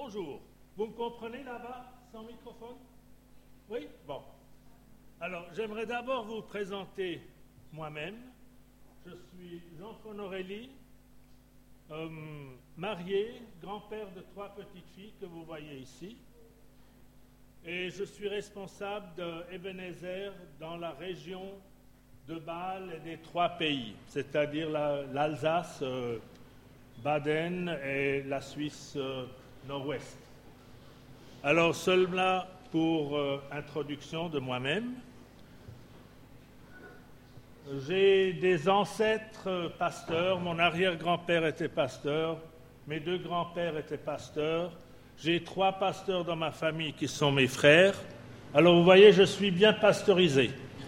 Bonjour. Vous me comprenez là-bas, sans microphone? Oui? Bon. Alors, j'aimerais d'abord vous présenter moi-même. Je suis Jean Fonorelli, marié, grand-père de 3 petites filles que vous voyez ici. Et je suis responsable de Ebenezer dans la région de Bâle et des 3 pays, c'est-à-dire l'Alsace, Baden et la Suisse nord-ouest. Alors, cela pour introduction de moi-même. J'ai des ancêtres pasteurs, mon arrière-grand-père était pasteur, mes 2 grands-pères étaient pasteurs, j'ai 3 pasteurs dans ma famille qui sont mes frères. Alors vous voyez, je suis bien pasteurisé.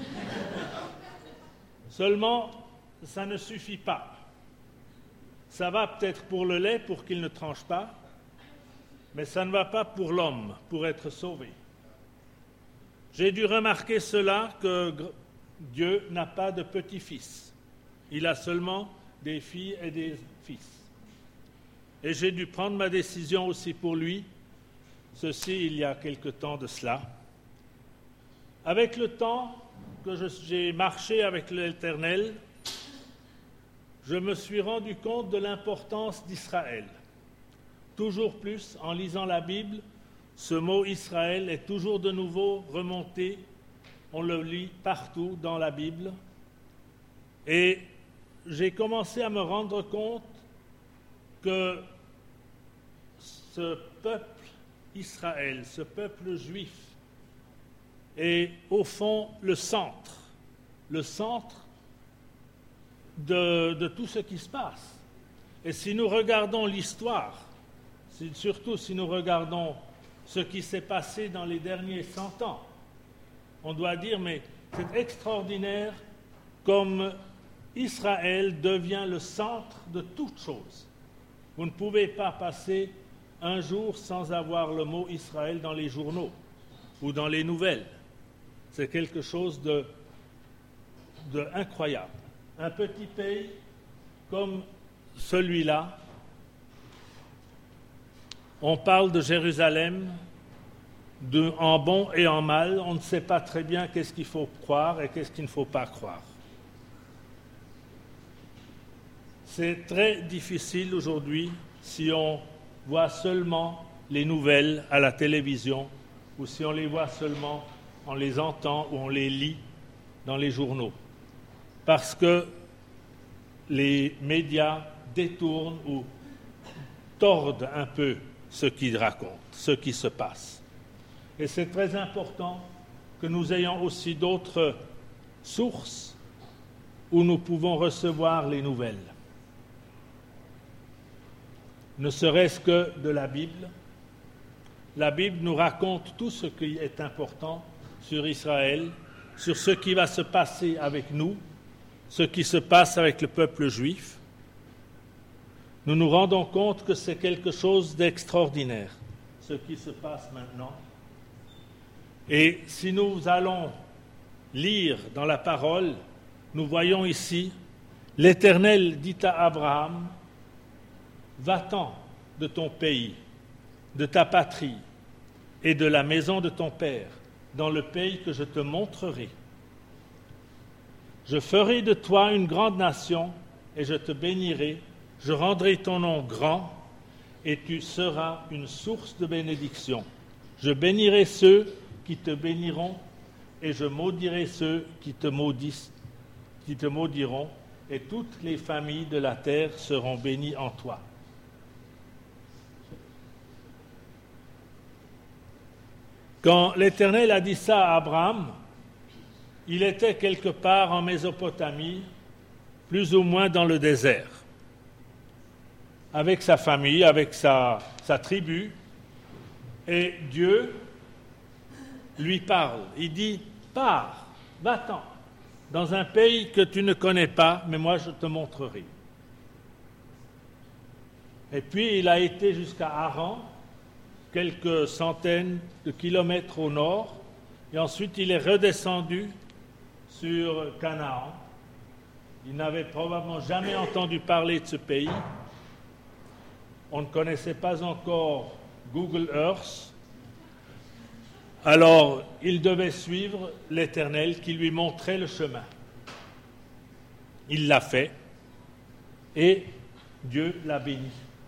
Seulement, ça ne suffit pas. Ça va peut-être pour le lait, pour qu'il ne tranche pas, mais ça ne va pas pour l'homme, pour être sauvé. J'ai dû remarquer cela, que Dieu n'a pas de petits-fils. Il a seulement des filles et des fils. Et j'ai dû prendre ma décision aussi pour lui, ceci il y a quelque temps de cela. Avec le temps que j'ai marché avec l'Éternel, je me suis rendu compte de l'importance d'Israël. Toujours plus, en lisant la Bible, ce mot Israël est toujours de nouveau remonté. On le lit partout dans la Bible. Et j'ai commencé à me rendre compte que ce peuple Israël, ce peuple juif, est au fond le centre de tout ce qui se passe. Et si nous regardons l'histoire, surtout si nous regardons ce qui s'est passé dans les derniers 100 ans, on doit dire, mais c'est extraordinaire comme Israël devient le centre de toutes choses. Vous ne pouvez pas passer un jour sans avoir le mot Israël dans les journaux ou dans les nouvelles. C'est quelque chose de incroyable. Un petit pays comme celui-là, on parle de Jérusalem en bon et en mal, on ne sait pas très bien qu'est-ce qu'il faut croire et qu'est-ce qu'il ne faut pas croire. C'est très difficile aujourd'hui si on voit seulement les nouvelles à la télévision ou si on les voit seulement, on les entend ou on les lit dans les journaux. Parce que les médias détournent ou tordent un peu ce qu'ils racontent, ce qui se passe. Et c'est très important que nous ayons aussi d'autres sources où nous pouvons recevoir les nouvelles. Ne serait-ce que de la Bible. La Bible nous raconte tout ce qui est important sur Israël, sur ce qui va se passer avec nous, ce qui se passe avec le peuple juif. Nous nous rendons compte que c'est quelque chose d'extraordinaire, ce qui se passe maintenant. Et si nous allons lire dans la parole, nous voyons ici, l'Éternel dit à Abraham, « Va-t'en de ton pays, de ta patrie et de la maison de ton père, dans le pays que je te montrerai. Je ferai de toi une grande nation et je te bénirai, je rendrai ton nom grand et tu seras une source de bénédiction. Je bénirai ceux qui te béniront et je maudirai ceux qui te maudiront et toutes les familles de la terre seront bénies en toi. » Quand l'Éternel a dit ça à Abraham, il était quelque part en Mésopotamie, plus ou moins dans le désert, avec sa famille, avec sa tribu, et Dieu lui parle. Il dit, pars, va-t'en, dans un pays que tu ne connais pas, mais moi je te montrerai. Et puis il a été jusqu'à Haran, quelques centaines de kilomètres au nord, et ensuite il est redescendu sur Canaan. Il n'avait probablement jamais entendu parler de ce pays. On ne connaissait pas encore Google Earth. Alors, il devait suivre l'Éternel qui lui montrait le chemin. Il l'a fait et Dieu l'a béni.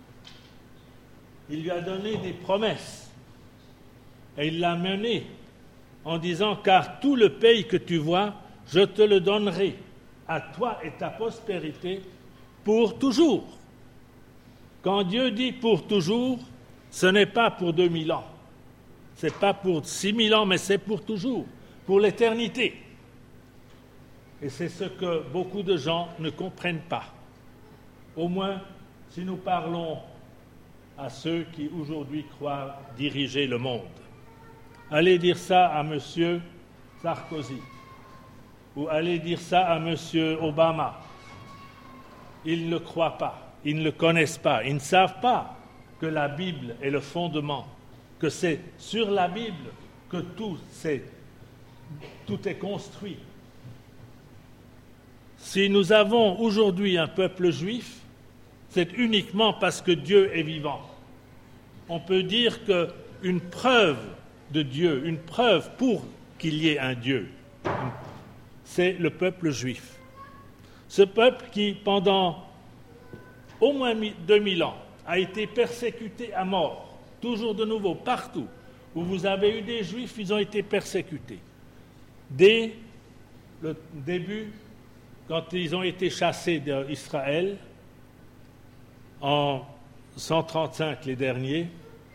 Il lui a donné des promesses et il l'a mené en disant « Car tout le pays que tu vois, je te le donnerai à toi et ta postérité pour toujours. » Quand Dieu dit « pour toujours », ce n'est pas pour 2000 ans, ce n'est pas pour 6000 ans, mais c'est pour toujours, pour l'éternité. Et c'est ce que beaucoup de gens ne comprennent pas. Au moins, si nous parlons à ceux qui aujourd'hui croient diriger le monde. Allez dire ça à M. Sarkozy, ou allez dire ça à M. Obama. Ils ne croient pas, ils ne le connaissent pas, ils ne savent pas que la Bible est le fondement, que c'est sur la Bible que tout est construit. Si nous avons aujourd'hui un peuple juif, c'est uniquement parce que Dieu est vivant. On peut dire qu'une preuve de Dieu, une preuve pour qu'il y ait un Dieu, c'est le peuple juif. Ce peuple qui, pendant au moins 2000 ans, a été persécuté à mort, toujours de nouveau, partout où vous avez eu des Juifs, ils ont été persécutés. Dès le début, quand ils ont été chassés d'Israël, en 135 les derniers,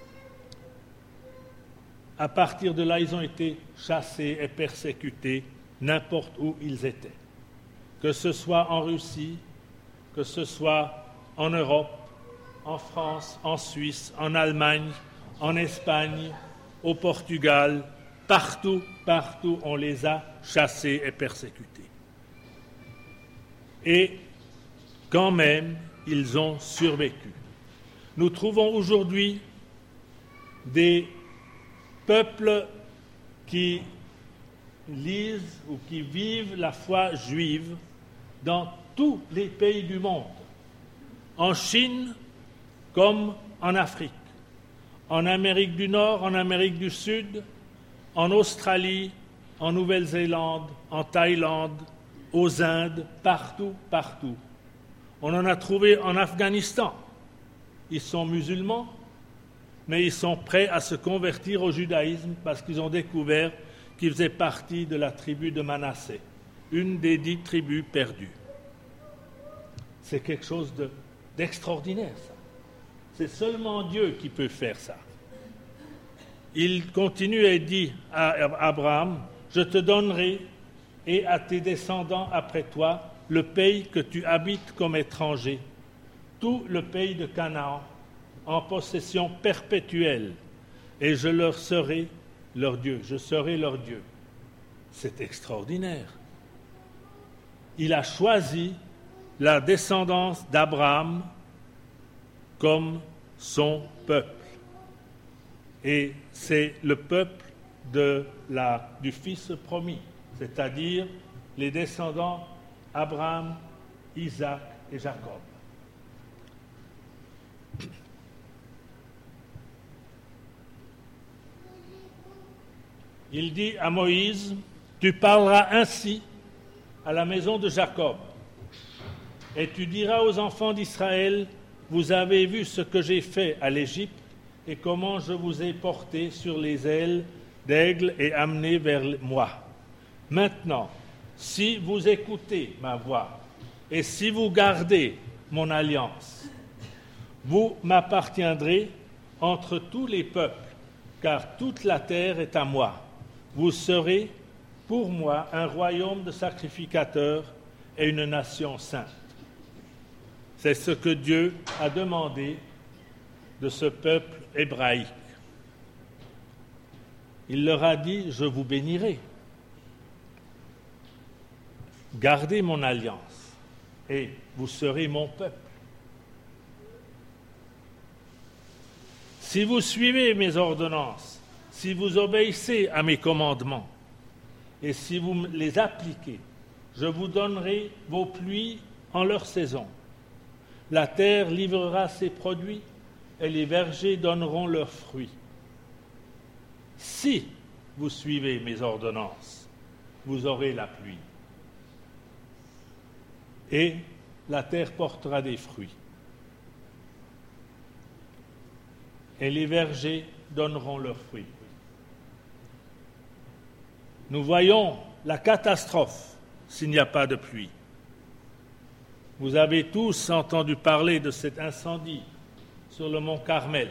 à partir de là, ils ont été chassés et persécutés n'importe où ils étaient. Que ce soit en Russie, que ce soit en Europe, en France, en Suisse, en Allemagne, en Espagne, au Portugal, partout on les a chassés et persécutés. Et quand même, ils ont survécu. Nous trouvons aujourd'hui des peuples qui lisent ou qui vivent la foi juive dans tous les pays du monde, en Chine comme en Afrique, en Amérique du Nord, en Amérique du Sud, en Australie, en Nouvelle-Zélande, en Thaïlande, aux Indes, partout. On en a trouvé en Afghanistan. Ils sont musulmans, mais ils sont prêts à se convertir au judaïsme parce qu'ils ont découvert qu'ils faisaient partie de la tribu de Manassé, une des 10 tribus perdues. C'est quelque chose d'extraordinaire, ça. C'est seulement Dieu qui peut faire ça. Il continue et dit à Abraham, « Je te donnerai et à tes descendants après toi le pays que tu habites comme étranger, tout le pays de Canaan, en possession perpétuelle, et je leur serai leur Dieu, je serai leur Dieu. » C'est extraordinaire. Il a choisi la descendance d'Abraham comme son peuple. Et c'est le peuple du Fils promis, c'est-à-dire les descendants Abraham, Isaac et Jacob. Il dit à Moïse, « Tu parleras ainsi à la maison de Jacob, et tu diras aux enfants d'Israël, vous avez vu ce que j'ai fait à l'Égypte et comment je vous ai porté sur les ailes d'aigle et amené vers moi. Maintenant, si vous écoutez ma voix et si vous gardez mon alliance, vous m'appartiendrez entre tous les peuples, car toute la terre est à moi. Vous serez pour moi un royaume de sacrificateurs et une nation sainte. » C'est ce que Dieu a demandé de ce peuple hébraïque. Il leur a dit, je vous bénirai. Gardez mon alliance et vous serez mon peuple. Si vous suivez mes ordonnances, si vous obéissez à mes commandements et si vous les appliquez, je vous donnerai vos pluies en leur saison. La terre livrera ses produits et les vergers donneront leurs fruits. Si vous suivez mes ordonnances, vous aurez la pluie. Et la terre portera des fruits. Et les vergers donneront leurs fruits. Nous voyons la catastrophe s'il n'y a pas de pluie. Vous avez tous entendu parler de cet incendie sur le mont Carmel.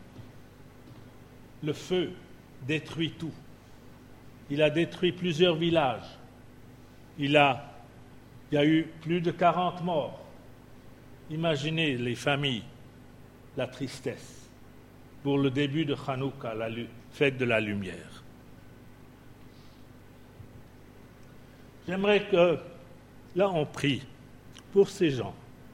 Le feu détruit tout. Il a détruit plusieurs villages. Il y a eu plus de 40 morts. Imaginez les familles, la tristesse pour le début de Hanouka, la fête de la lumière. J'aimerais que, là, on prie pour ces gens,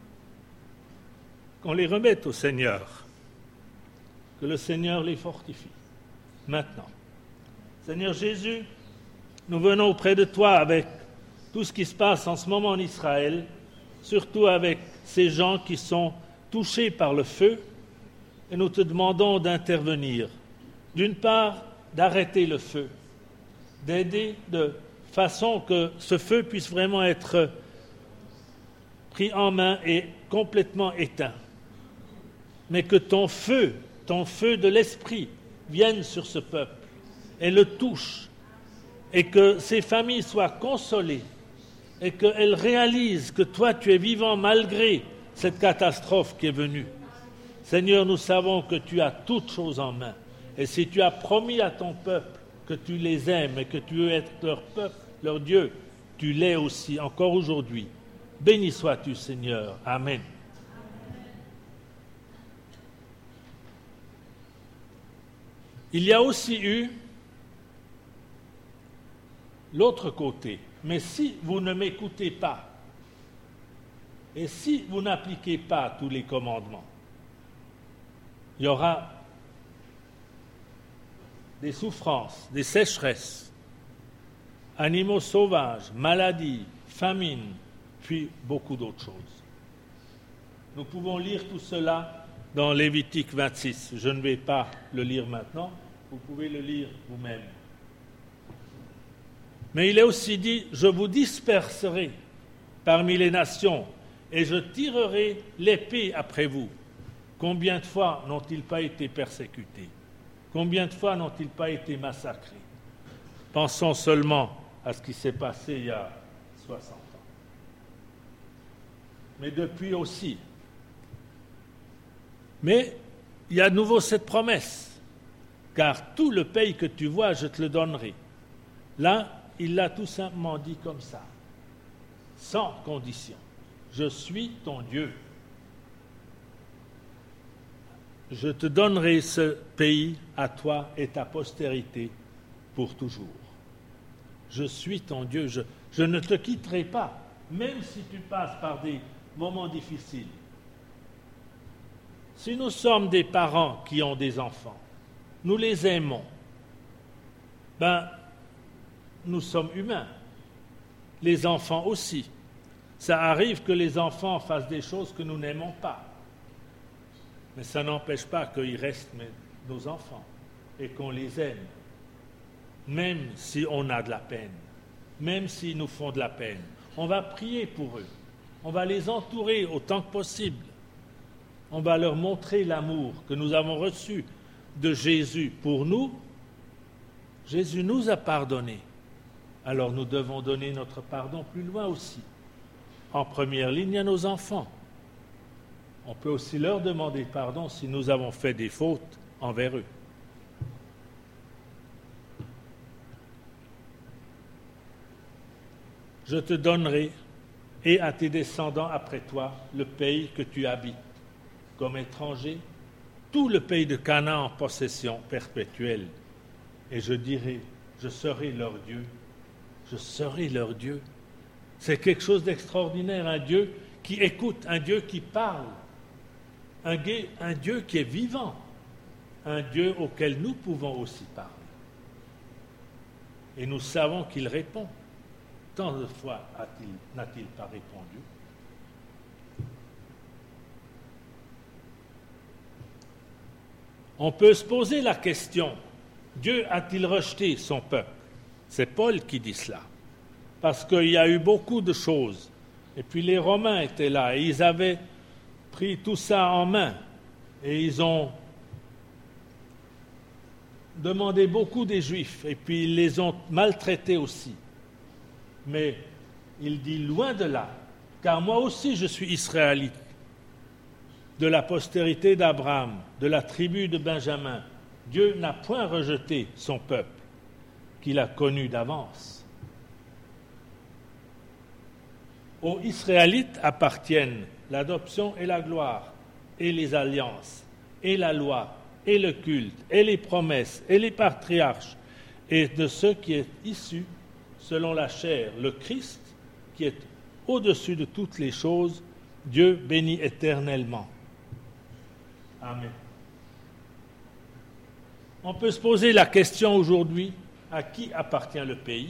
qu'on les remette au Seigneur, que le Seigneur les fortifie. Maintenant, Seigneur Jésus, nous venons auprès de toi avec tout ce qui se passe en ce moment en Israël, surtout avec ces gens qui sont touchés par le feu, et nous te demandons d'intervenir. D'une part, d'arrêter le feu, d'aider de façon que ce feu puisse vraiment être pris en main et complètement éteint. Mais que ton feu de l'esprit, vienne sur ce peuple et le touche, et que ces familles soient consolées, et qu'elles réalisent que toi, tu es vivant malgré cette catastrophe qui est venue. Seigneur, nous savons que tu as toutes choses en main. Et si tu as promis à ton peuple que tu les aimes et que tu veux être leur peuple, leur Dieu, tu l'es aussi, encore aujourd'hui. Béni sois-tu, Seigneur. Amen. Il y a aussi eu l'autre côté. Mais si vous ne m'écoutez pas, et si vous n'appliquez pas tous les commandements, il y aura des souffrances, des sécheresses, animaux sauvages, maladies, famines, puis beaucoup d'autres choses. Nous pouvons lire tout cela dans Lévitique 26. Je ne vais pas le lire maintenant, vous pouvez le lire vous-même. Mais il est aussi dit, je vous disperserai parmi les nations et je tirerai l'épée après vous. Combien de fois n'ont-ils pas été persécutés? Combien de fois n'ont-ils pas été massacrés? Pensons seulement à ce qui s'est passé il y a 60 ans. Mais depuis aussi. Mais il y a à nouveau cette promesse, car tout le pays que tu vois, je te le donnerai. Là, il l'a tout simplement dit comme ça, sans condition. Je suis ton Dieu. Je te donnerai ce pays à toi et ta postérité pour toujours. Je suis ton Dieu. Je ne te quitterai pas, même si tu passes par des moments difficiles. Si nous sommes des parents qui ont des enfants, nous les aimons, nous sommes humains. Les enfants aussi. Ça arrive que les enfants fassent des choses que nous n'aimons pas. Mais ça n'empêche pas qu'ils restent nos enfants et qu'on les aime. Même si on a de la peine, même s'ils nous font de la peine. On va prier pour eux. On va les entourer autant que possible. On va leur montrer l'amour que nous avons reçu de Jésus pour nous. Jésus nous a pardonné. Alors nous devons donner notre pardon plus loin aussi. En première ligne à nos enfants. On peut aussi leur demander pardon si nous avons fait des fautes envers eux. Je te donnerai et à tes descendants après toi le pays que tu habites comme étranger, tout le pays de Canaan en possession perpétuelle. Et je dirai, je serai leur Dieu. Je serai leur Dieu. C'est quelque chose d'extraordinaire, un Dieu qui écoute, un Dieu qui parle, un Dieu qui est vivant, un Dieu auquel nous pouvons aussi parler. Et nous savons qu'il répond. Tant de fois n'a-t-il pas répondu? On peut se poser la question, Dieu a-t-il rejeté son peuple? C'est Paul qui dit cela. Parce qu'il y a eu beaucoup de choses. Et puis les Romains étaient là et ils avaient pris tout ça en main. Et ils ont demandé beaucoup des Juifs. Et puis ils les ont maltraités aussi. Mais il dit loin de là, car moi aussi je suis israélite, de la postérité d'Abraham, de la tribu de Benjamin. Dieu n'a point rejeté son peuple, qu'il a connu d'avance. Aux Israélites appartiennent l'adoption et la gloire, et les alliances, et la loi, et le culte, et les promesses, et les patriarches, et de ce qui est issu selon la chair, le Christ, qui est au-dessus de toutes les choses, Dieu béni éternellement. Amen. On peut se poser la question aujourd'hui, à qui appartient le pays?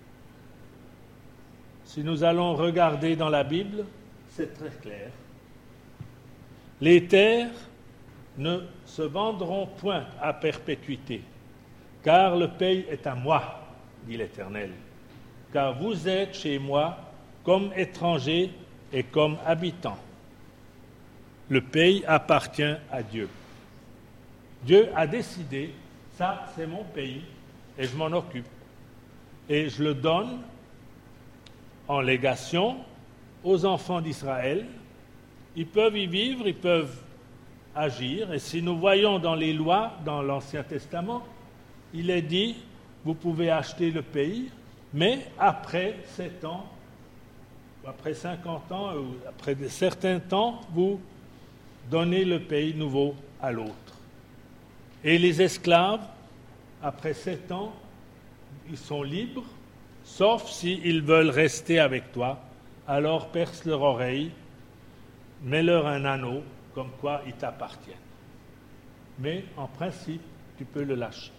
Si nous allons regarder dans la Bible, c'est très clair. Les terres ne se vendront point à perpétuité, car le pays est à moi, dit l'Éternel. Car vous êtes chez moi comme étrangers et comme habitants. Le pays appartient à Dieu. Dieu a décidé, ça c'est mon pays, et je m'en occupe. Et je le donne en légation aux enfants d'Israël. Ils peuvent y vivre, ils peuvent agir. Et si nous voyons dans les lois, dans l'Ancien Testament, il est dit, vous pouvez acheter le pays, mais après 7 ans, après 50 ans, ou après de certains temps, vous donnez le pays nouveau à l'autre. Et les esclaves, après 7 ans, ils sont libres, sauf s'ils veulent rester avec toi. Alors perce leur oreille, mets-leur un anneau, comme quoi ils t'appartiennent. Mais en principe, tu peux le lâcher.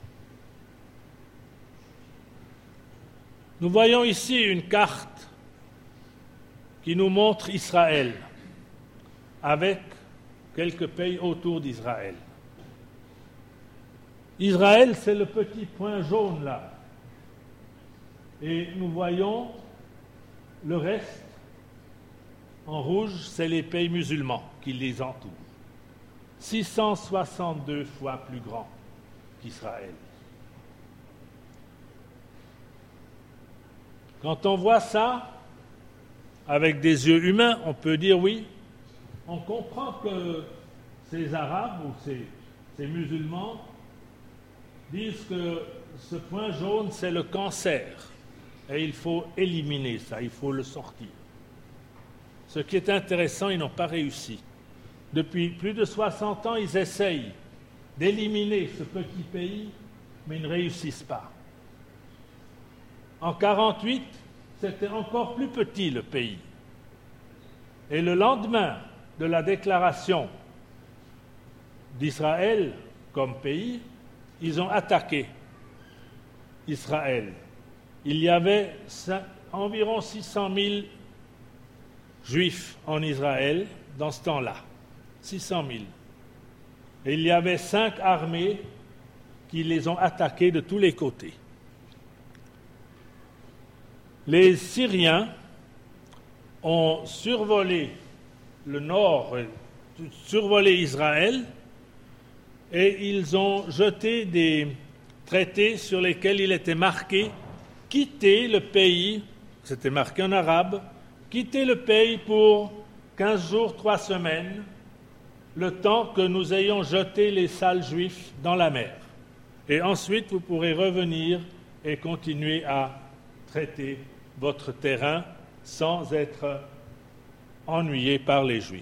Nous voyons ici une carte qui nous montre Israël, avec quelques pays autour d'Israël. Israël, c'est le petit point jaune là. Et nous voyons le reste, en rouge, c'est les pays musulmans qui les entourent. 662 fois plus grand qu'Israël. Quand on voit ça, avec des yeux humains, on peut dire oui, on comprend que ces Arabes ou ces musulmans disent que ce point jaune, c'est le cancer. Et il faut éliminer ça, il faut le sortir. Ce qui est intéressant, ils n'ont pas réussi. Depuis plus de 60 ans, ils essayent d'éliminer ce petit pays, mais ils ne réussissent pas. En 1948, c'était encore plus petit le pays. Et le lendemain de la déclaration d'Israël comme pays, ils ont attaqué Israël. Il y avait environ 600 000 Juifs en Israël dans ce temps-là. 600 000. Et il y avait 5 armées qui les ont attaqués de tous les côtés. Les Syriens ont survolé le nord, survolé Israël, et ils ont jeté des traités sur lesquels il était marqué « Quittez le pays », c'était marqué en arabe, « Quittez le pays pour 15 jours, 3 semaines, le temps que nous ayons jeté les sales juifs dans la mer. Et ensuite, vous pourrez revenir et continuer à traiter votre terrain sans être ennuyé par les Juifs. »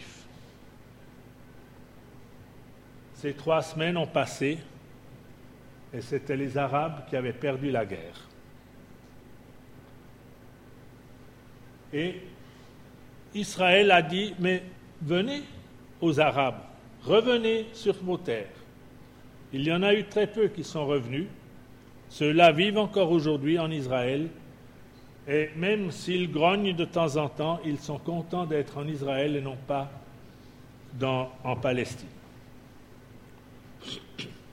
Ces 3 semaines ont passé et c'était les Arabes qui avaient perdu la guerre. Et Israël a dit, mais venez aux Arabes, revenez sur vos terres. Il y en a eu très peu qui sont revenus. Ceux-là vivent encore aujourd'hui en Israël. Et même s'ils grognent de temps en temps, ils sont contents d'être en Israël et non pas en Palestine.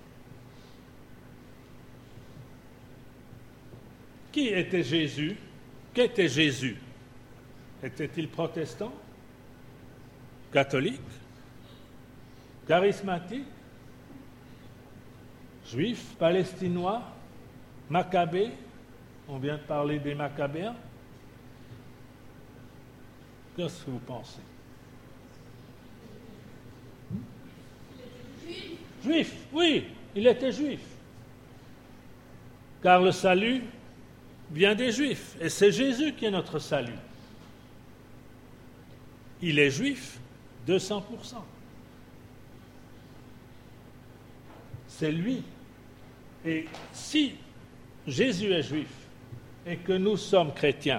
Qui était Jésus? Qu'était Jésus? Était-il protestant? Catholique? Charismatique? Juif? Palestinois? Maccabée? On vient de parler des Maccabéens. Qu'est-ce que vous pensez? Juif, oui, il était juif. Car le salut vient des Juifs, et c'est Jésus qui est notre salut. Il est juif, 200%. C'est lui. Et si Jésus est juif, et que nous sommes chrétiens,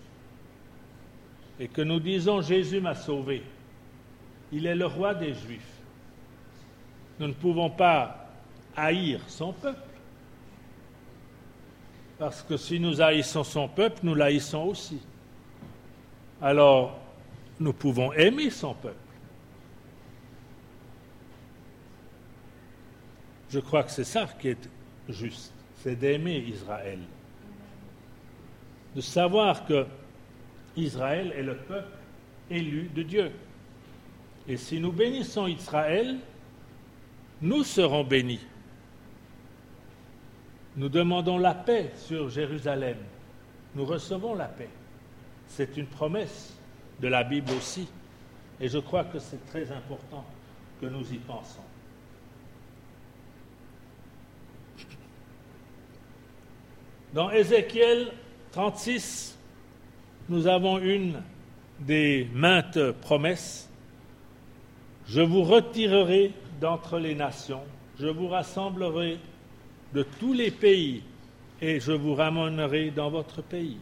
et que nous disons « Jésus m'a sauvé », il est le roi des Juifs. Nous ne pouvons pas haïr son peuple, parce que si nous haïssons son peuple, nous l'haïssons aussi. Alors, nous pouvons aimer son peuple. Je crois que c'est ça qui est juste, c'est d'aimer Israël. De savoir que Israël est le peuple élu de Dieu. Et si nous bénissons Israël, nous serons bénis. Nous demandons la paix sur Jérusalem. Nous recevons la paix. C'est une promesse de la Bible aussi. Et je crois que c'est très important que nous y pensons. Dans Ézéchiel 36, nous avons une des maintes promesses. Je vous retirerai d'entre les nations, je vous rassemblerai de tous les pays et je vous ramènerai dans votre pays.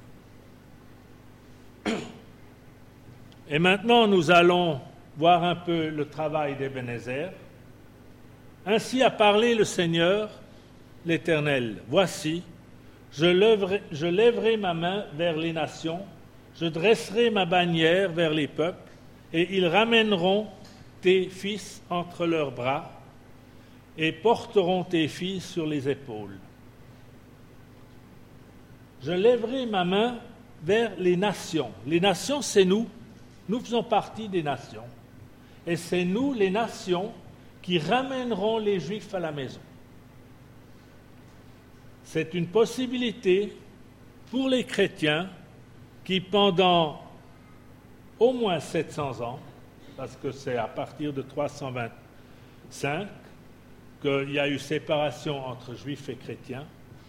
Et maintenant, nous allons voir un peu le travail d'Ebenezer. Ainsi a parlé le Seigneur, l'Éternel. Voici, je lèverai ma main vers les nations, je dresserai ma bannière vers les peuples, et ils ramèneront tes fils entre leurs bras, et porteront tes filles sur les épaules. Je lèverai ma main vers les nations. Les nations, c'est nous. Nous faisons partie des nations. Et c'est nous, les nations, qui ramènerons les Juifs à la maison. C'est une possibilité pour les chrétiens qui, pendant au moins 700 ans, parce que c'est à partir de 325 qu'il y a eu séparation entre Juifs et chrétiens,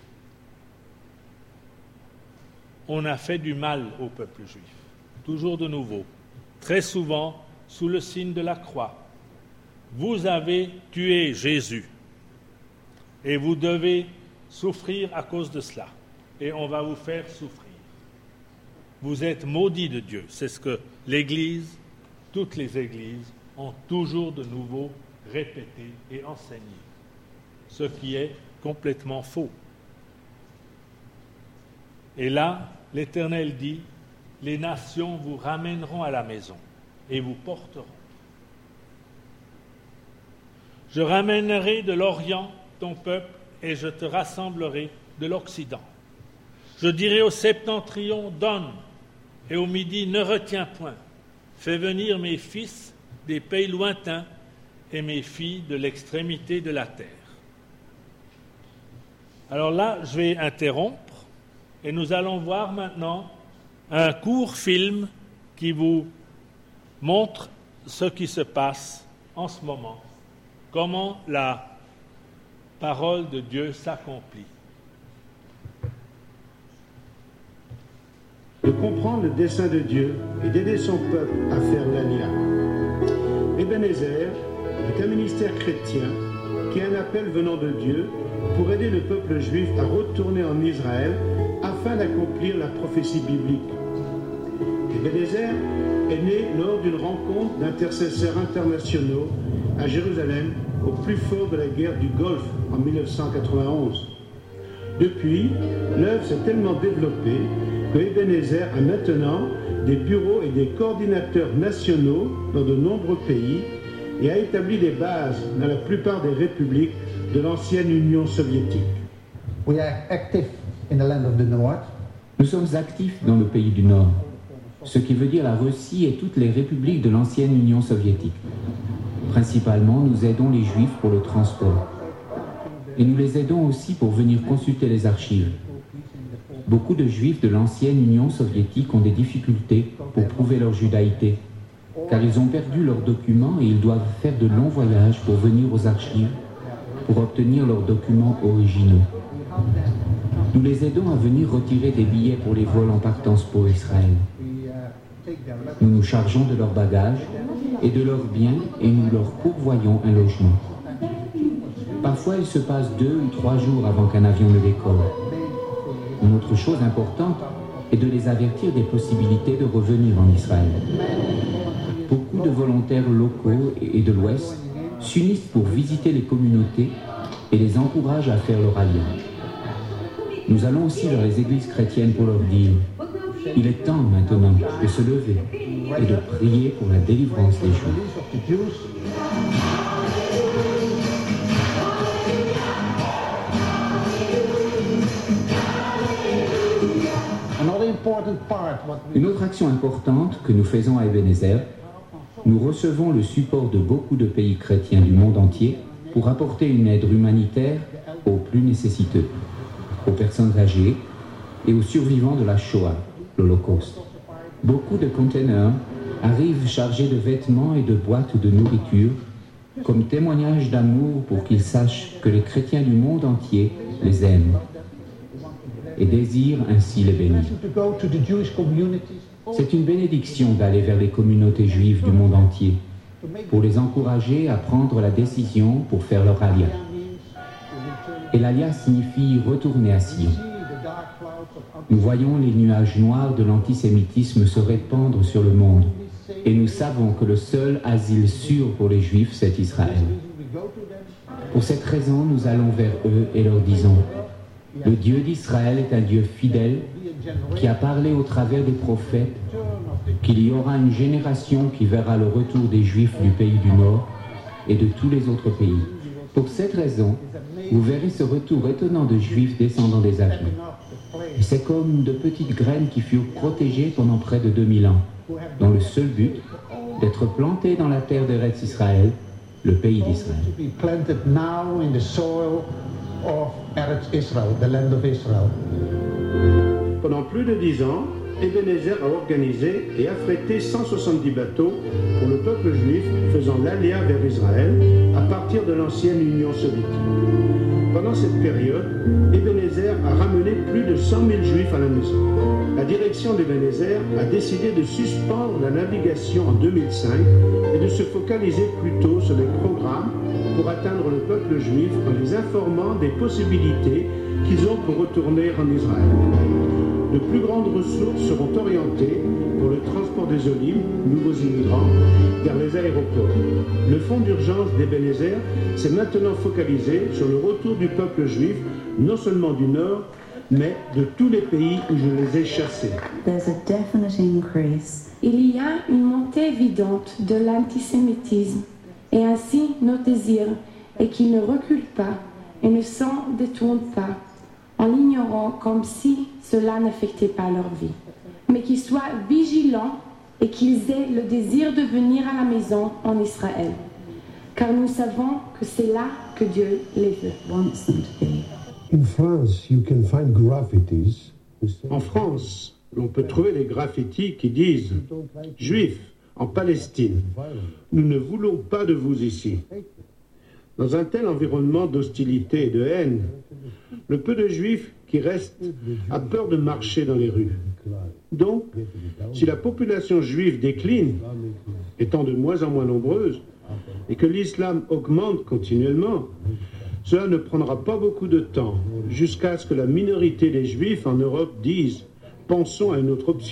on a fait du mal au peuple juif, toujours de nouveau, très souvent sous le signe de la croix. Vous avez tué Jésus et vous devez souffrir à cause de cela, et on va vous faire souffrir. Vous êtes maudits de Dieu. C'est ce que l'Église, toutes les Églises, ont toujours de nouveau répété et enseigné, ce qui est complètement faux. Et là, l'Éternel dit, les nations vous ramèneront à la maison et vous porteront. Je ramènerai de l'Orient ton peuple et je te rassemblerai de l'Occident. Je dirai au septentrion, donne, et au midi, ne retiens point. Fais venir mes fils des pays lointains et mes filles de l'extrémité de la terre. Alors là, je vais interrompre et nous allons voir maintenant un court film qui vous montre ce qui se passe en ce moment, comment la parole de Dieu s'accomplit. De comprendre le dessein de Dieu et d'aider son peuple à faire l'Aliyah. Ebenezer est un ministère chrétien qui est un appel venant de Dieu pour aider le peuple juif à retourner en Israël afin d'accomplir la prophétie biblique. Ebenezer est né lors d'une rencontre d'intercesseurs internationaux à Jérusalem au plus fort de la guerre du Golfe en 1991. Depuis, l'œuvre s'est tellement développée que Ebenezer a maintenant des bureaux et des coordinateurs nationaux dans de nombreux pays et a établi des bases dans la plupart des républiques de l'ancienne Union soviétique. We are active Nous sommes actifs dans le pays du Nord, ce qui veut dire la Russie et toutes les républiques de l'ancienne Union soviétique. Principalement, nous aidons les Juifs pour le transport. Et nous les aidons aussi pour venir consulter les archives. Beaucoup de Juifs de l'ancienne Union soviétique ont des difficultés pour prouver leur judaïté, car ils ont perdu leurs documents et ils doivent faire de longs voyages pour venir aux archives pour obtenir leurs documents originaux. Nous les aidons à venir retirer des billets pour les vols en partance pour Israël. Nous nous chargeons de leurs bagages et de leurs biens et nous leur pourvoyons un logement. Parfois, il se passe 2 ou 3 jours avant qu'un avion ne décolle. Une autre chose importante est de les avertir des possibilités de revenir en Israël. Beaucoup de volontaires locaux et de l'Ouest s'unissent pour visiter les communautés et les encouragent à faire leur alliance. Nous allons aussi vers les églises chrétiennes pour leur dire « Il est temps maintenant de se lever et de prier pour la délivrance des Juifs. » Une autre action importante que nous faisons à Ebenezer, nous recevons le support de beaucoup de pays chrétiens du monde entier pour apporter une aide humanitaire aux plus nécessiteux, aux personnes âgées et aux survivants de la Shoah, l'Holocauste. Beaucoup de containers arrivent chargés de vêtements et de boîtes de nourriture comme témoignage d'amour pour qu'ils sachent que les chrétiens du monde entier les aiment et désirent ainsi les bénir. C'est une bénédiction d'aller vers les communautés juives du monde entier pour les encourager à prendre la décision pour faire leur alia. Et l'alia signifie retourner à Sion. Nous voyons les nuages noirs de l'antisémitisme se répandre sur le monde et nous savons que le seul asile sûr pour les Juifs, c'est Israël. Pour cette raison, nous allons vers eux et leur disons « Le Dieu d'Israël est un Dieu fidèle qui a parlé au travers des prophètes qu'il y aura une génération qui verra le retour des Juifs du pays du Nord et de tous les autres pays. Pour cette raison, vous verrez ce retour étonnant de Juifs descendant des avions. Et c'est comme de petites graines qui furent protégées pendant près de 2000 ans, dans le seul but d'être plantées dans la terre d'Eretz Israël, le pays d'Israël. Pendant plus de 10 ans, Ebenezer a organisé et affrété 170 bateaux pour le peuple juif faisant l'aléa vers Israël à partir de l'ancienne Union soviétique. Pendant cette période, Ebenezer a ramené plus de 100 000 juifs à la maison. La direction d'Ebenezer a décidé de suspendre la navigation en 2005 et de se focaliser plutôt sur des programmes pour atteindre le peuple juif en les informant des possibilités qu'ils ont pour retourner en Israël. De plus grandes ressources seront orientées pour le transport des olives, nouveaux immigrants, vers les aéroports. Le fonds d'urgence d'Ebenezer s'est maintenant focalisé sur le retour du peuple juif, non seulement du Nord, mais de tous les pays où je les ai chassés. Il y a une montée évidente de l'antisémitisme, et ainsi nos désirs est qu'ils ne reculent pas et ne s'en détournent pas, en l'ignorant comme si cela n'affectait pas leur vie, mais qu'ils soient vigilants et qu'ils aient le désir de venir à la maison en Israël, car nous savons que c'est là que Dieu les veut. En France, l'on peut trouver des graffitis qui disent « Juifs en Palestine, nous ne voulons pas de vous ici ». Dans un tel environnement d'hostilité et de haine, le peu de Juifs qui restent a peur de marcher dans les rues. Donc, si la population juive décline, étant de moins en moins nombreuse, et que l'islam augmente continuellement, cela ne prendra pas beaucoup de temps, jusqu'à ce que la minorité des Juifs en Europe dise « Pensons à une autre option ».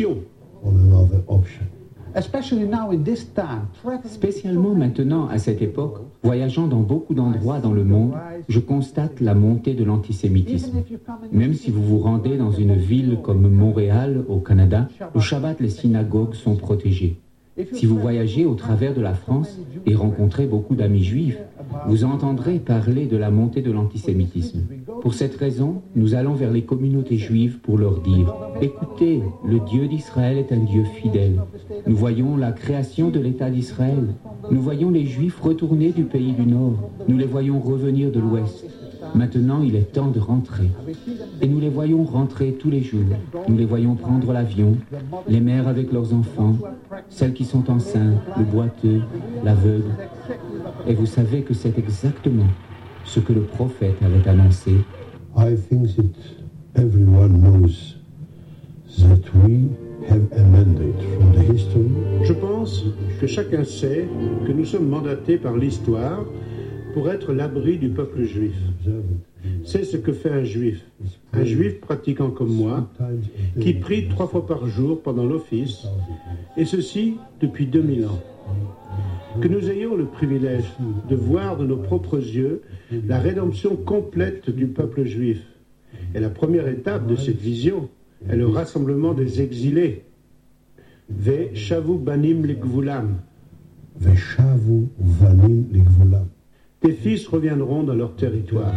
Spécialement maintenant, à cette époque, voyageant dans beaucoup d'endroits dans le monde, je constate la montée de l'antisémitisme. Même si vous vous rendez dans une ville comme Montréal, au Canada, au Shabbat, les synagogues sont protégées. Si vous voyagez au travers de la France et rencontrez beaucoup d'amis juifs, vous entendrez parler de la montée de l'antisémitisme. Pour cette raison, nous allons vers les communautés juives pour leur dire « Écoutez, le Dieu d'Israël est un Dieu fidèle. Nous voyons la création de l'État d'Israël. Nous voyons les Juifs retourner du pays du Nord. Nous les voyons revenir de l'Ouest. Maintenant, il est temps de rentrer. Et nous les voyons rentrer tous les jours. Nous les voyons prendre l'avion, les mères avec leurs enfants, celles qui sont enceintes, le boiteux, l'aveugle. Et vous savez que c'est exactement ce que le prophète avait annoncé. I think that everyone knows that we have a mandate from the history. Je pense que chacun sait que nous sommes mandatés par l'histoire pour être l'abri du peuple juif. C'est ce que fait un juif pratiquant comme moi, qui prie 3 fois par jour pendant l'office, et ceci depuis 2000 ans. Que nous ayons le privilège de voir de nos propres yeux la rédemption complète du peuple juif. Et la première étape de cette vision est le rassemblement des exilés. Ve shavu banim ligvulam. Ve shavu banim ligvulam. Tes fils reviendront dans leur territoire.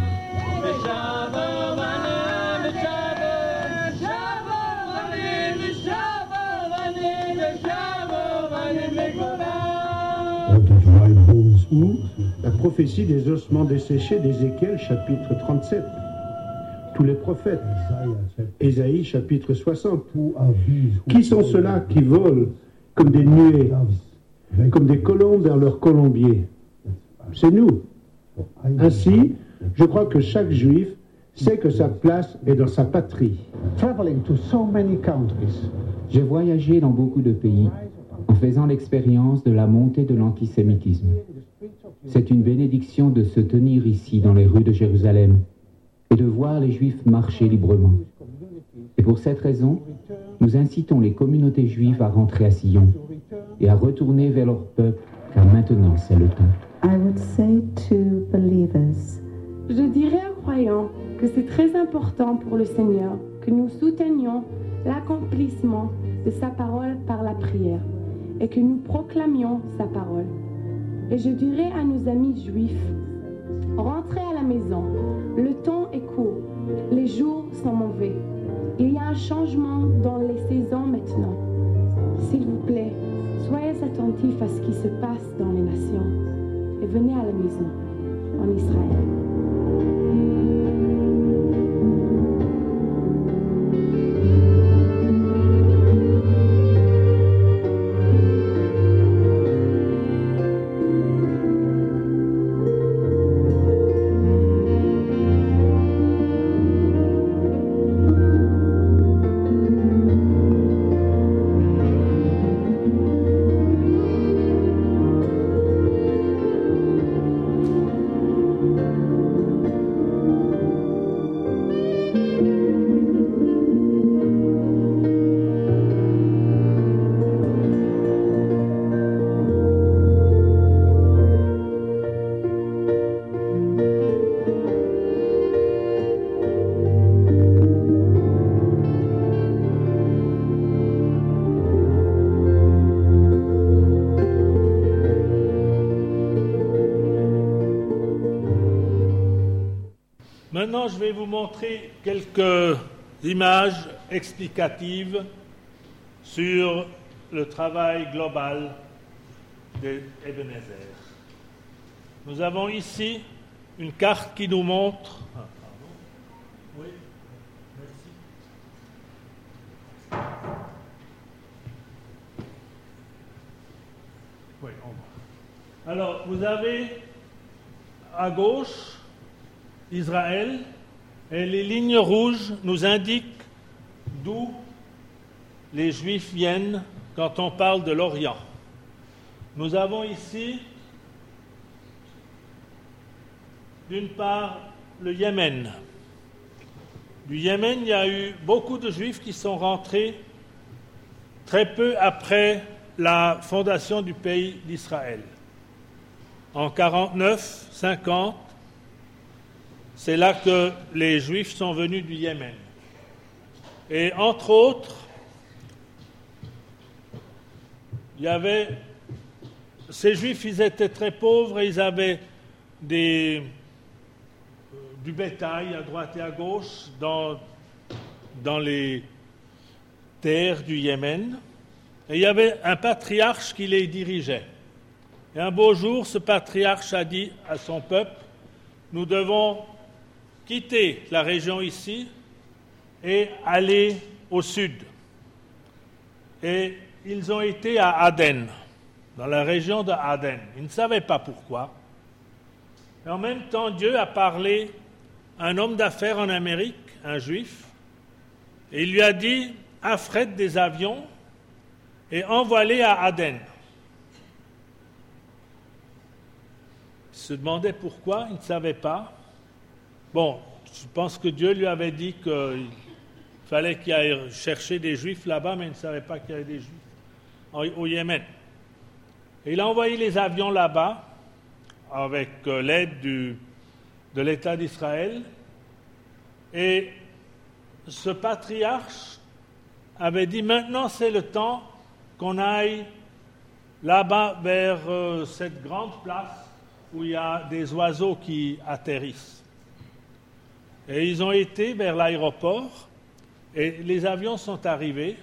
Ou la prophétie des ossements desséchés d'Ézéchiel, chapitre 37. Tous les prophètes. Ésaïe, chapitre 60. Qui sont ceux-là qui volent comme des nuées, comme des colombes vers leur colombier? C'est nous. Ainsi, je crois que chaque juif sait que sa place est dans sa patrie. J'ai voyagé dans beaucoup de pays en faisant l'expérience de la montée de l'antisémitisme. C'est une bénédiction de se tenir ici dans les rues de Jérusalem et de voir les Juifs marcher librement. Et pour cette raison, nous incitons les communautés juives à rentrer à Sion et à retourner vers leur peuple, car maintenant c'est le temps. I would say to believers, Je dirais aux croyants que c'est très important pour le Seigneur que nous soutenions l'accomplissement de sa parole par la prière et que nous proclamions sa parole. Et je dirais à nos amis juifs, rentrez à la maison, le temps est court, les jours sont mauvais. Il y a un changement dans les saisons maintenant. S'il vous plaît, soyez attentifs à ce qui se passe dans les nations et venez à la maison, en Israël. Maintenant, je vais vous montrer quelques images explicatives sur le travail global d'Ebenezer. Nous avons ici une carte qui nous montre... Oui, merci. Oui, on va. Alors, vous avez à gauche Israël, et les lignes rouges nous indiquent d'où les Juifs viennent quand on parle de l'Orient. Nous avons ici, d'une part, le Yémen. Du Yémen, il y a eu beaucoup de Juifs qui sont rentrés très peu après la fondation du pays d'Israël. En 49, 50, c'est là que les Juifs sont venus du Yémen. Et entre autres, ces Juifs, ils étaient très pauvres et ils avaient du bétail à droite et à gauche dans les terres du Yémen. Et il y avait un patriarche qui les dirigeait. Et un beau jour, ce patriarche a dit à son peuple, nous devons quitter la région ici et aller au sud. Et ils ont été à Aden, dans la région de Aden. Ils ne savaient pas pourquoi. Et en même temps, Dieu a parlé à un homme d'affaires en Amérique, un juif, et il lui a dit, affrète des avions et envoie-les à Aden. Il se demandait pourquoi, il ne savait pas. Bon, je pense que Dieu lui avait dit qu'il fallait qu'il aille chercher des Juifs là-bas, mais il ne savait pas qu'il y avait des Juifs au Yémen. Et il a envoyé les avions là-bas avec l'aide de l'État d'Israël. Et ce patriarche avait dit, maintenant c'est le temps qu'on aille là-bas vers cette grande place où il y a des oiseaux qui atterrissent. Et ils ont été vers l'aéroport et les avions sont arrivés,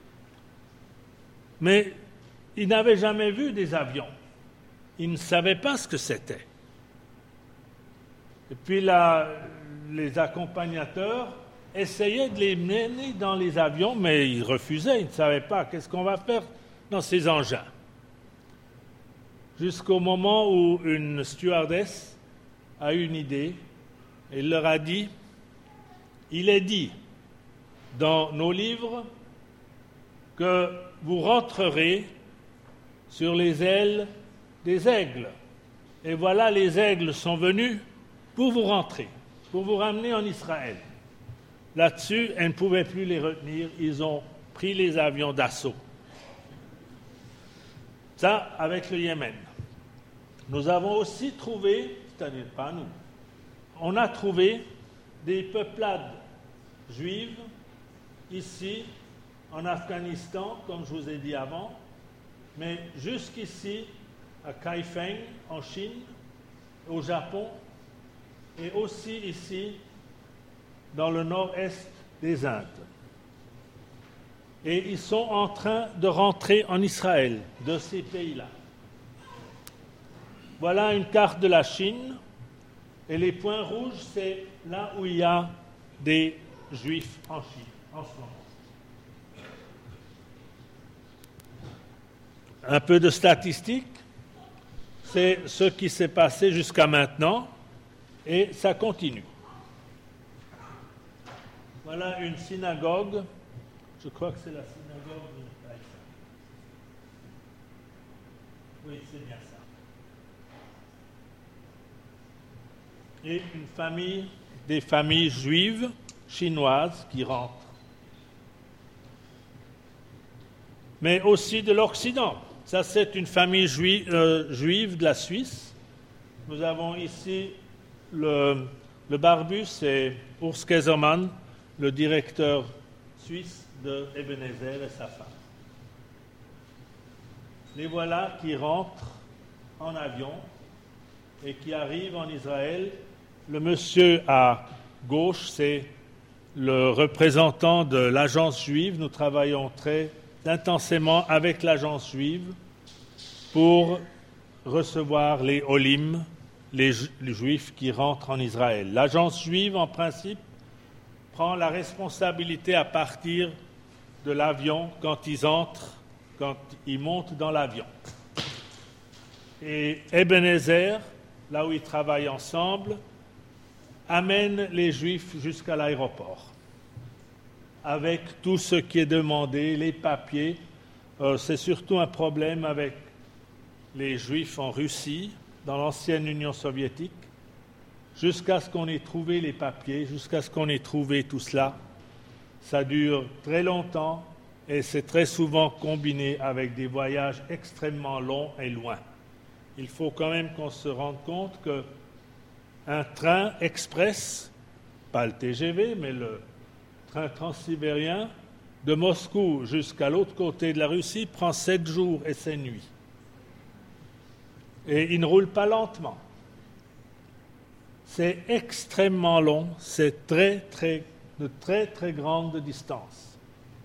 mais ils n'avaient jamais vu des avions. Ils ne savaient pas ce que c'était. Et puis là, les accompagnateurs essayaient de les mener dans les avions, mais ils refusaient, ils ne savaient pas qu'est-ce qu'on va faire dans ces engins. Jusqu'au moment où une stewardess a eu une idée, et il leur a dit, il est dit dans nos livres que vous rentrerez sur les ailes des aigles. Et voilà, les aigles sont venus pour vous rentrer, pour vous ramener en Israël. Là-dessus, elles ne pouvaient plus les retenir, ils ont pris les avions d'assaut. Ça, avec le Yémen. Nous avons aussi trouvé, c'est-à-dire pas nous, on a trouvé des peuplades juives ici, en Afghanistan, comme je vous ai dit avant, mais jusqu'ici, à Kaifeng, en Chine, au Japon, et aussi ici, dans le nord-est des Indes. Et ils sont en train de rentrer en Israël, de ces pays-là. Voilà une carte de la Chine, et les points rouges, c'est là où il y a des Juifs en Chine, en ce moment. Un peu de statistiques, c'est ce qui s'est passé jusqu'à maintenant, et ça continue. Voilà une synagogue, je crois que c'est la synagogue de Taïwan. Oui, c'est bien ça. Et une famille, des familles juives chinoises qui rentrent. Mais aussi de l'Occident. Ça, c'est une famille juive de la Suisse. Nous avons ici le barbu, c'est Urs Kaisermann, le directeur suisse de Ebenezer et sa femme. Les voilà qui rentrent en avion et qui arrivent en Israël. Le monsieur à gauche, c'est le représentant de l'agence juive. Nous travaillons très intensément avec l'agence juive pour recevoir les Olim, les juifs qui rentrent en Israël. L'agence juive, en principe, prend la responsabilité à partir de l'avion quand ils entrent, quand ils montent dans l'avion. Et Ebenezer, là où ils travaillent ensemble, amène les Juifs jusqu'à l'aéroport, avec tout ce qui est demandé, les papiers. C'est surtout un problème avec les Juifs en Russie, dans l'ancienne Union soviétique, jusqu'à ce qu'on ait trouvé les papiers, jusqu'à ce qu'on ait trouvé tout cela. Ça dure très longtemps et c'est très souvent combiné avec des voyages extrêmement longs et loin. Il faut quand même qu'on se rende compte qu'un train express, pas le TGV, mais le train transsibérien, de Moscou jusqu'à l'autre côté de la Russie prend 7 jours et 7 nuits. Et il ne roule pas lentement. C'est extrêmement long, c'est de très grande distance.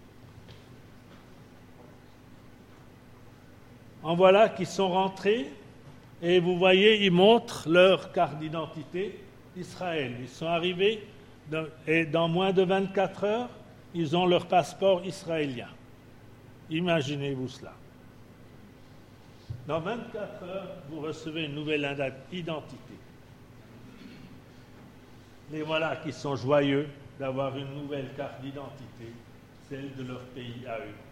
En voilà qui sont rentrés, et vous voyez, ils montrent leur carte d'identité d'Israël. Ils sont arrivés, et dans moins de 24 heures, ils ont leur passeport israélien. Imaginez-vous cela. Dans 24 heures, vous recevez une nouvelle identité. Les voilà qui sont joyeux d'avoir une nouvelle carte d'identité, celle de leur pays à eux.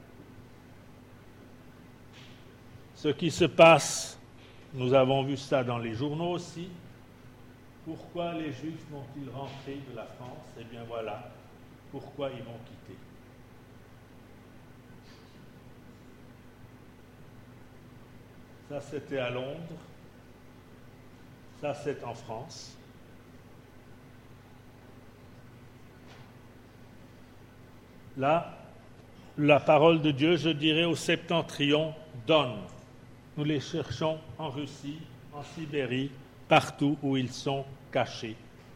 Ce qui se passe, nous avons vu ça dans les journaux aussi. Pourquoi les Juifs vont-ils rentrer de la France? Eh bien voilà, pourquoi ils vont quitter. Ça, c'était à Londres. Ça, c'est en France. Là, la parole de Dieu, je dirais au septentrion, donne. Nous les cherchons en Russie, en Sibérie, partout où ils sont cachés.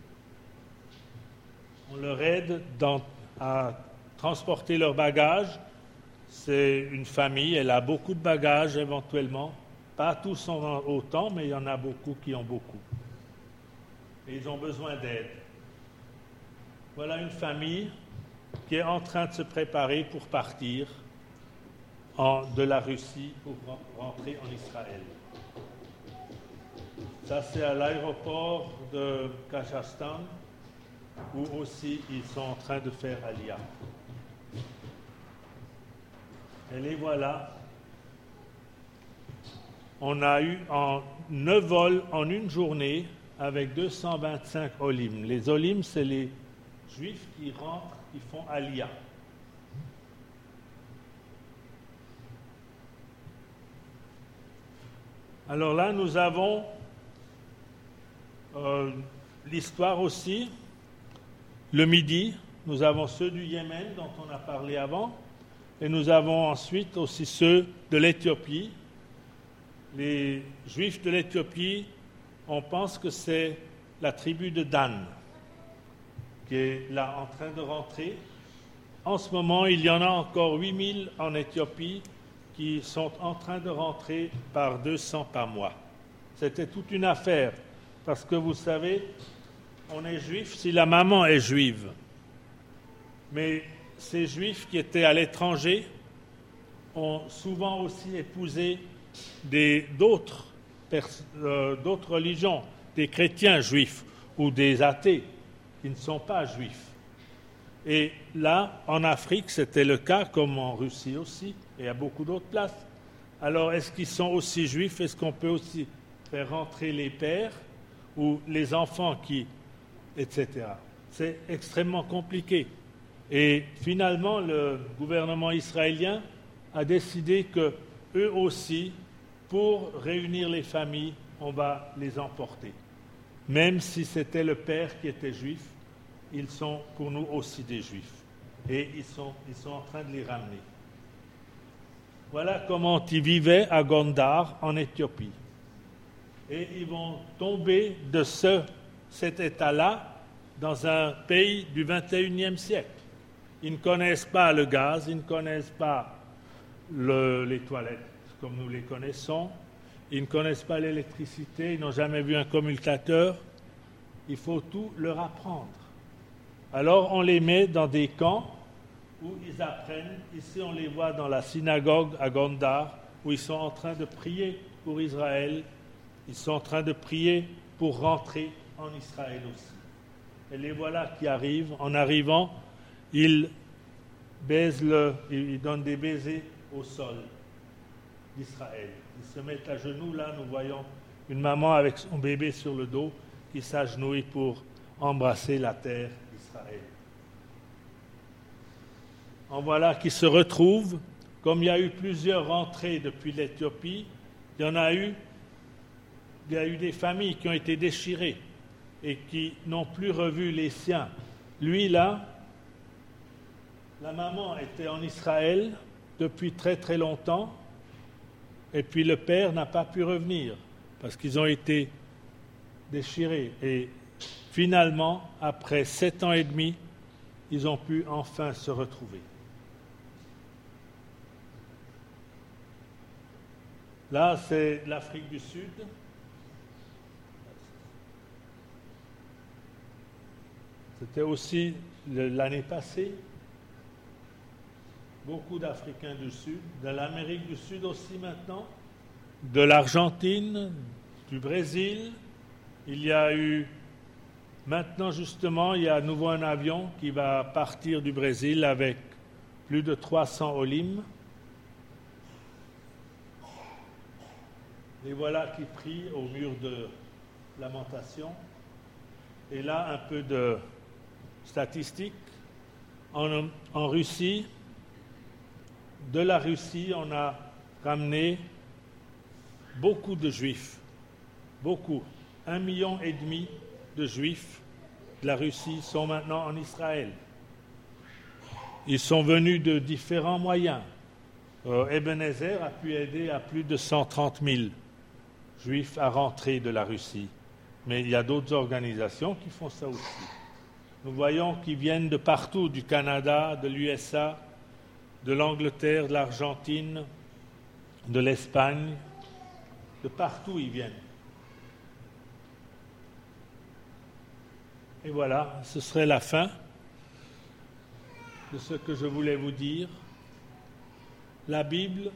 On leur aide à transporter leurs bagages. C'est une famille, elle a beaucoup de bagages éventuellement. Pas tous ont autant, mais il y en a beaucoup qui ont beaucoup. Et ils ont besoin d'aide. Voilà une famille qui est en train de se préparer pour partir de la Russie pour rentrer en Israël. Ça, c'est à l'aéroport de Kazakhstan, où aussi ils sont en train de faire Aliyah. Et les voilà. On a eu 9 vols en une journée avec 225 olim. Les olim, c'est les Juifs qui rentrent, qui font Aliyah. Alors là, nous avons l'histoire aussi, le Midi, nous avons ceux du Yémen dont on a parlé avant, et nous avons ensuite aussi ceux de l'Éthiopie. Les Juifs de l'Éthiopie, on pense que c'est la tribu de Dan qui est là en train de rentrer. En ce moment, il y en a encore 8000 en Éthiopie qui sont en train de rentrer par 200 par mois. C'était toute une affaire, parce que vous savez, on est juif si la maman est juive. Mais ces juifs qui étaient à l'étranger ont souvent aussi épousé d'autres religions, des chrétiens juifs ou des athées qui ne sont pas juifs. Et là, en Afrique, c'était le cas, comme en Russie aussi, et à beaucoup d'autres places. Alors, est-ce qu'ils sont aussi juifs? Est-ce qu'on peut aussi faire rentrer les pères ou les enfants etc. C'est extrêmement compliqué. Et finalement, le gouvernement israélien a décidé que eux aussi, pour réunir les familles, on va les emporter. Même si c'était le père qui était juif, ils sont pour nous aussi des juifs. Et ils sont en train de les ramener. Voilà comment ils vivaient à Gondar, en Éthiopie. Et ils vont tomber de cet état-là dans un pays du XXIe siècle. Ils ne connaissent pas le gaz, ils ne connaissent pas les toilettes comme nous les connaissons, ils ne connaissent pas l'électricité, ils n'ont jamais vu un commutateur. Il faut tout leur apprendre. Alors on les met dans des camps où ils apprennent. Ici on les voit dans la synagogue à Gondar, où ils sont en train de prier pour Israël. Ils sont en train de prier pour rentrer en Israël aussi. Et les voilà qui arrivent. En arrivant, ils donnent des baisers au sol d'Israël. Ils se mettent à genoux. Là, nous voyons une maman avec son bébé sur le dos qui s'agenouille pour embrasser la terre d'Israël. En voilà qui se retrouvent. Comme il y a eu plusieurs rentrées depuis l'Éthiopie, il y a eu des familles qui ont été déchirées et qui n'ont plus revu les siens. Lui, là, La maman était en Israël depuis très très longtemps, et puis le père n'a pas pu revenir, parce qu'ils ont été déchirés. Et finalement, après 7 ans et demi, ils ont pu enfin se retrouver. Là, c'est l'Afrique du Sud. C'était aussi l'année passée. Beaucoup d'Africains du Sud, de l'Amérique du Sud aussi maintenant, de l'Argentine, du Brésil. Il y a eu, maintenant justement, il y a à nouveau un avion qui va partir du Brésil avec plus de 300 Olim. Les voilà qui prient au mur de lamentation. Et là, un peu de statistiques. En Russie, de la Russie, on a ramené beaucoup de Juifs. Beaucoup. 1,5 million de Juifs de la Russie sont maintenant en Israël. Ils sont venus de différents moyens. Ebenezer a pu aider à plus de 130 000 Juifs à rentrer de la Russie. Mais il y a d'autres organisations qui font ça aussi. Nous voyons qu'ils viennent de partout, du Canada, de l'USA, de l'Angleterre, de l'Argentine, de l'Espagne. De partout ils viennent. Et voilà, ce serait la fin de ce que je voulais vous dire. La Bible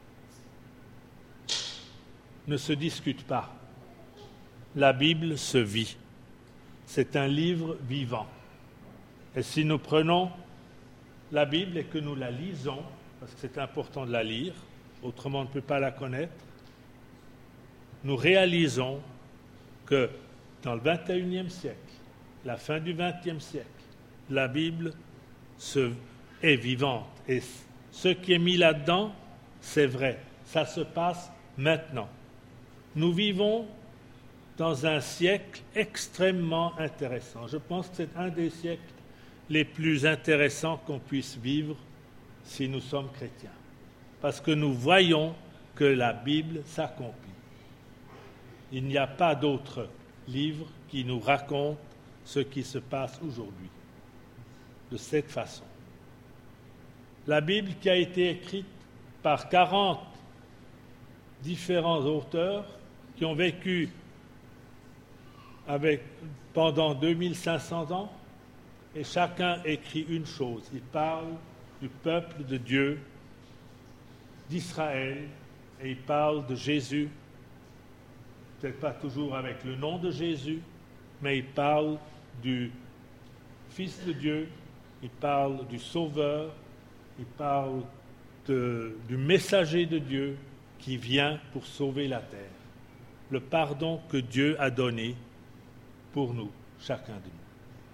ne se discute pas. La Bible se vit. C'est un livre vivant. Et si nous prenons la Bible et que nous la lisons, parce que c'est important de la lire, autrement on ne peut pas la connaître, nous réalisons que dans le 21e siècle, la fin du 20e siècle, la Bible est vivante. Et ce qui est mis là-dedans, c'est vrai. Ça se passe maintenant. Nous vivons dans un siècle extrêmement intéressant. Je pense que c'est un des siècles les plus intéressants qu'on puisse vivre si nous sommes chrétiens. Parce que nous voyons que la Bible s'accomplit. Il n'y a pas d'autre livre qui nous raconte ce qui se passe aujourd'hui, de cette façon. La Bible qui a été écrite par 40 différents auteurs qui ont vécu pendant 2500 ans, et chacun écrit une chose. Il parle du peuple de Dieu, d'Israël, et il parle de Jésus, peut-être pas toujours avec le nom de Jésus, mais il parle du Fils de Dieu, il parle du Sauveur, il parle du messager de Dieu qui vient pour sauver la terre. Le pardon que Dieu a donné pour nous, chacun de nous.